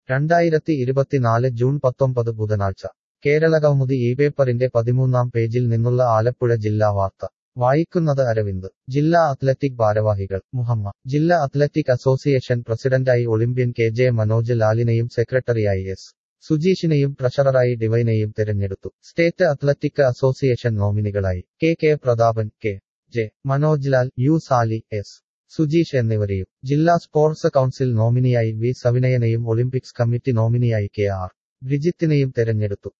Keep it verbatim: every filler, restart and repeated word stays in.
രണ്ടായിരത്തി ഇരുപത്തിനാല് ജൂൺ പത്തൊമ്പത് ബുധനാഴ്ച കേരളകൗമുദി ഈ പേപ്പറിന്റെ പതിമൂന്നാം പേജിൽ നിന്നുള്ള ആലപ്പുഴ ജില്ലാ വാർത്ത വായിക്കുന്നത് അരവിന്ദ്. ജില്ലാ അത്ലറ്റിക് ഭാരവാഹികൾ മുഹമ്മ ജില്ലാ അത്ലറ്റിക് അസോസിയേഷൻ പ്രസിഡന്റായി ഒളിമ്പ്യൻ കെ ജെ മനോജ് ലാലിനെയും സെക്രട്ടറിയായി എസ് സുജീഷിനെയും ട്രഷററായി ഡിവൈനെയും തെരഞ്ഞെടുത്തു. സ്റ്റേറ്റ് അത്ലറ്റിക് അസോസിയേഷൻ നോമിനികളായി K K Prathapan, K J Manoj Lal, U Sali, S Sujeesh എന്നിവരെയും ജില്ലാ സ്പോർട്സ് കൗൺസിൽ നോമിനിയായി വി സവിനയനെയും ഒളിമ്പിക്സ് കമ്മിറ്റി നോമിനിയായി കെ ആർ ബ്രിജിത്തിനെയും തെരഞ്ഞെടുത്തു.